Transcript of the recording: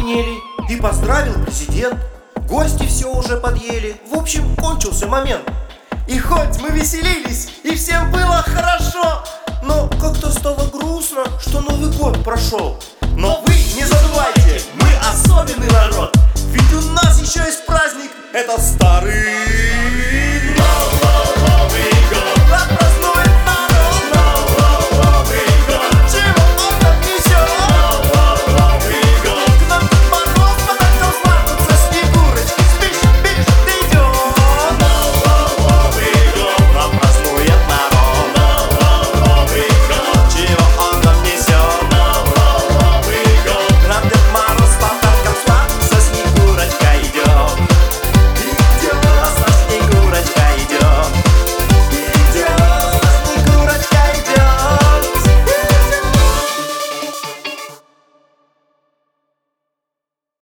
позвенели, и поздравил президент. Гости все уже подъели, в общем, кончился момент. И хоть мы веселились, и всем было хорошо, но как-то стало грустно, что Новый год прошел. Но вы не забывайте, мы особенный народ, ведь у нас еще есть праздник, это старый